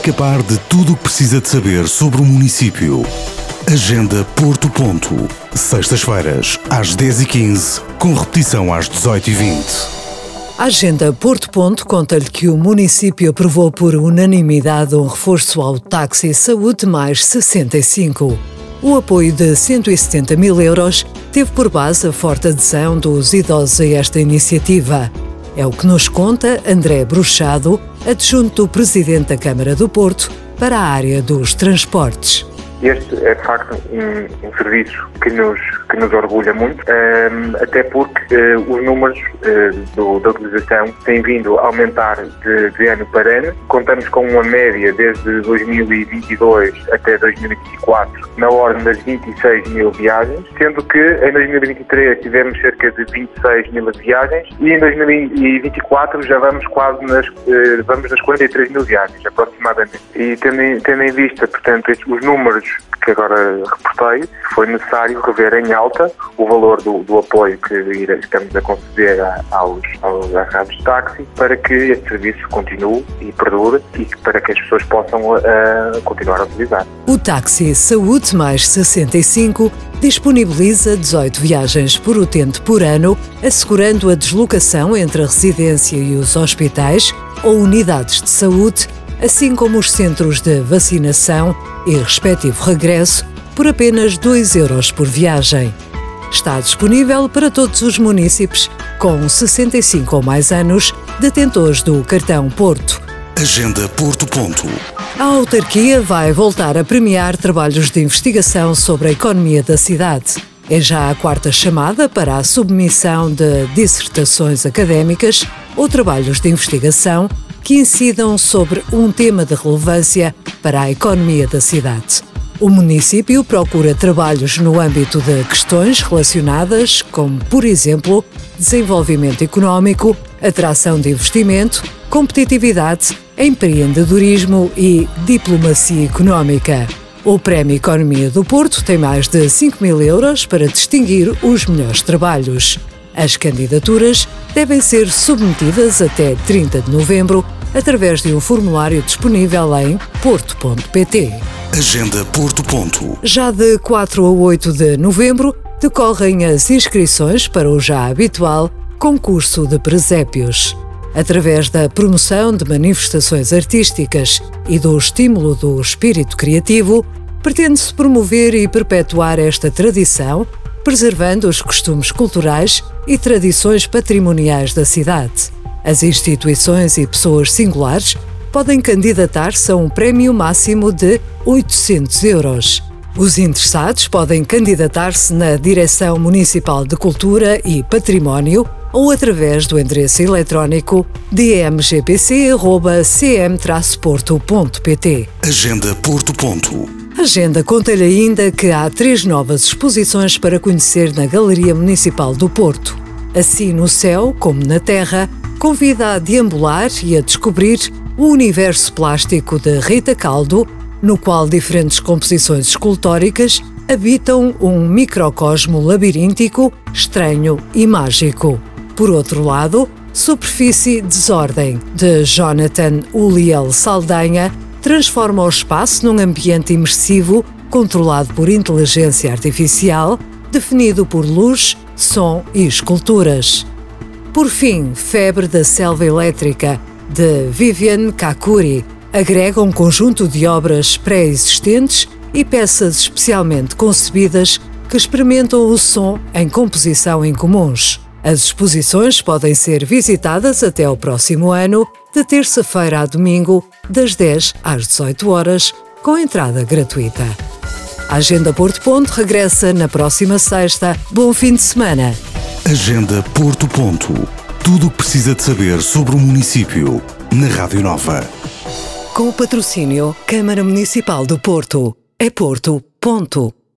fica a par de tudo o que precisa de saber sobre o município. Agenda Porto Ponto. Sextas-feiras, às 10h15, com repetição às 18h20. A Agenda Porto Ponto conta-lhe que o município aprovou por unanimidade um reforço ao táxi Saúde mais 65. O apoio de 170 mil euros teve por base a forte adesão dos idosos a esta iniciativa. É o que nos conta André Bruchado, adjunto do Presidente da Câmara do Porto, para a área dos transportes. Este é, de facto, um serviço que nos orgulha muito, até porque os números da utilização têm vindo a aumentar de ano para ano. Contamos com uma média desde 2022 até 2024 na ordem das 26 mil viagens, sendo que em 2023 tivemos cerca de 26 mil viagens e em 2024 já vamos nas 43 mil viagens, aproximadamente. E tendo em vista, portanto, os números que agora reportei, foi necessário rever em alta o valor do apoio que estamos a conceder às rádios de táxi para que este serviço continue e perdure e para que as pessoas possam continuar a utilizar. O táxi Saúde mais 65 disponibiliza 18 viagens por utente por ano, assegurando a deslocação entre a residência e os hospitais ou unidades de saúde, assim como os centros de vacinação e respectivo regresso, por apenas 2 euros por viagem. Está disponível para todos os munícipes com 65 ou mais anos, detentores do cartão Porto. Agenda Porto Ponto. A autarquia vai voltar a premiar trabalhos de investigação sobre a economia da cidade. É já a quarta chamada para a submissão de dissertações académicas ou trabalhos de investigação que incidam sobre um tema de relevância para a economia da cidade. O município procura trabalhos no âmbito de questões relacionadas como, por exemplo, desenvolvimento económico, atração de investimento, competitividade, empreendedorismo e diplomacia económica. O Prémio Economia do Porto tem mais de 5 mil euros para distinguir os melhores trabalhos. As candidaturas devem ser submetidas até 30 de novembro através de um formulário disponível em porto.pt. Agenda Porto Ponto. Já de 4 a 8 de novembro decorrem as inscrições para o já habitual concurso de presépios. Através da promoção de manifestações artísticas e do estímulo do espírito criativo, pretende-se promover e perpetuar esta tradição, preservando os costumes culturais e tradições patrimoniais da cidade. As instituições e pessoas singulares podem candidatar-se a um prémio máximo de 800 euros. Os interessados podem candidatar-se na Direção Municipal de Cultura e Património ou através do endereço eletrónico dmgpc@cm-porto.pt. Agenda Porto Ponto. A agenda conta-lhe ainda que há 3 novas exposições para conhecer na Galeria Municipal do Porto. Assim no céu, como na terra, convida a deambular e a descobrir o universo plástico de Rita Caldo, no qual diferentes composições escultóricas habitam um microcosmo labiríntico, estranho e mágico. Por outro lado, Superfície Desordem, de Jonathan Uliel Saldanha, transforma o espaço num ambiente imersivo, controlado por inteligência artificial, definido por luz, som e esculturas. Por fim, Febre da Selva Elétrica, de Viviane Kakuri, agrega um conjunto de obras pré-existentes e peças especialmente concebidas que experimentam o som em composição incomuns. As exposições podem ser visitadas até ao próximo ano, de terça-feira a domingo, das 10 às 18 horas, com entrada gratuita. A Agenda Porto Ponto regressa na próxima sexta. Bom fim de semana. Agenda Porto Ponto. Tudo o que precisa de saber sobre o município, na Rádio Nova. Com o patrocínio Câmara Municipal do Porto. É Porto. Ponto.